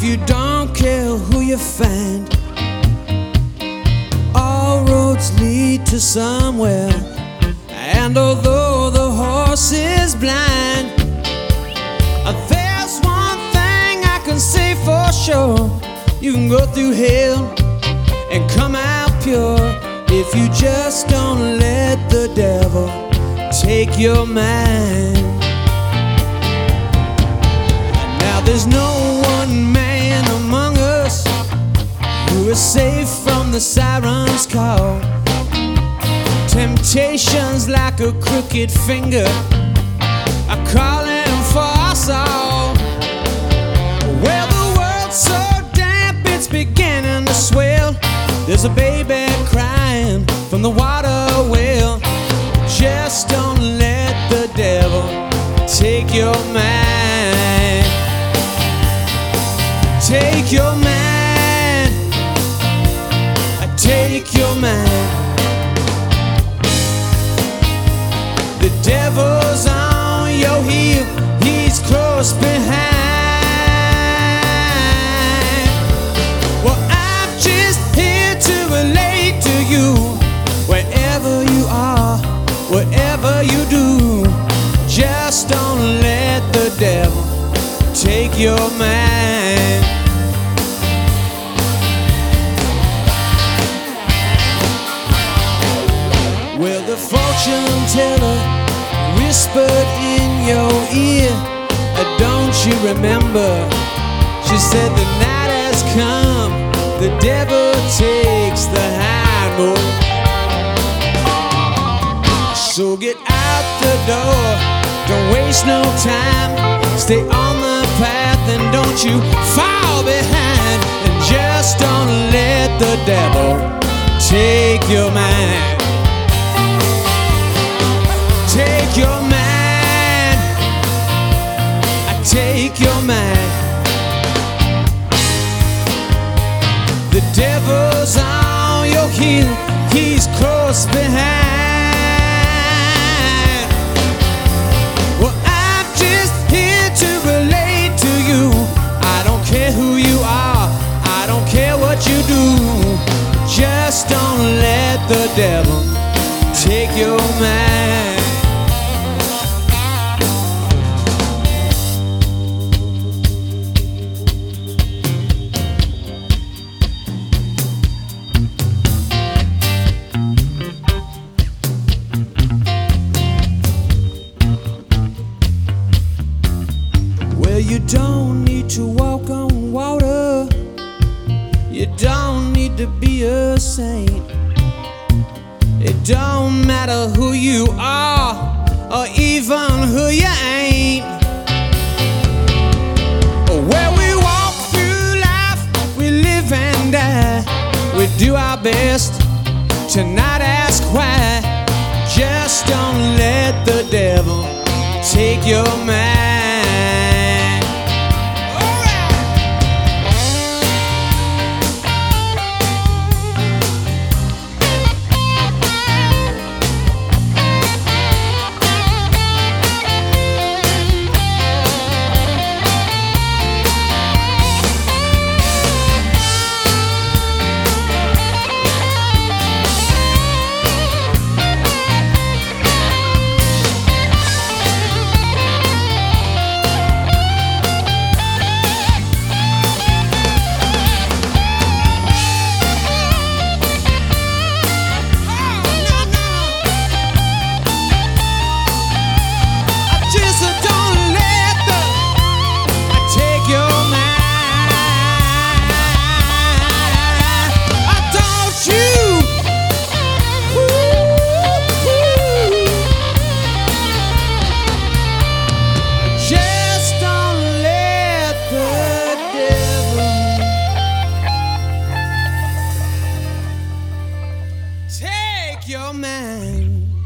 you don't care who you find, all roads lead to somewhere. And although the horse is blind, there's one thing I can say for sure: you can go through hell and come out pure if you just don't let the devil take your mind. Now there's no one man among us who is safe from the siren's call. Temptations like a crooked finger are calling for us all. Well, the world's so damp it's beginning to swell. There's a baby crying from the water well. Just don't let the devil take your mind. Take your mind. Take your mind. The devil's on your heel, he's close behind. Well, I'm just here to relate to you. Wherever you are, whatever you do, just don't let the devil take your mind. Well, the fortune teller whispered in your ear, don't you remember? She said the night has come, the devil takes the high road. So get out the door, don't waste no time. Stay on the path and don't you fall behind. And just don't let the devil take your mind. Take your mind. Take your mind. The devil's on your heel, he's close behind. Well, I'm just here to relate to you. I don't care who you are, I don't care what you do. Just don't let the devil take your mind. Well, you don't need to walk on water, you don't need to be a saint. It don't matter who you are or even who you ain't. Where we walk through life, we live and die. We do our best to not ask why. Just don't let the devil take your mind. Take your mind.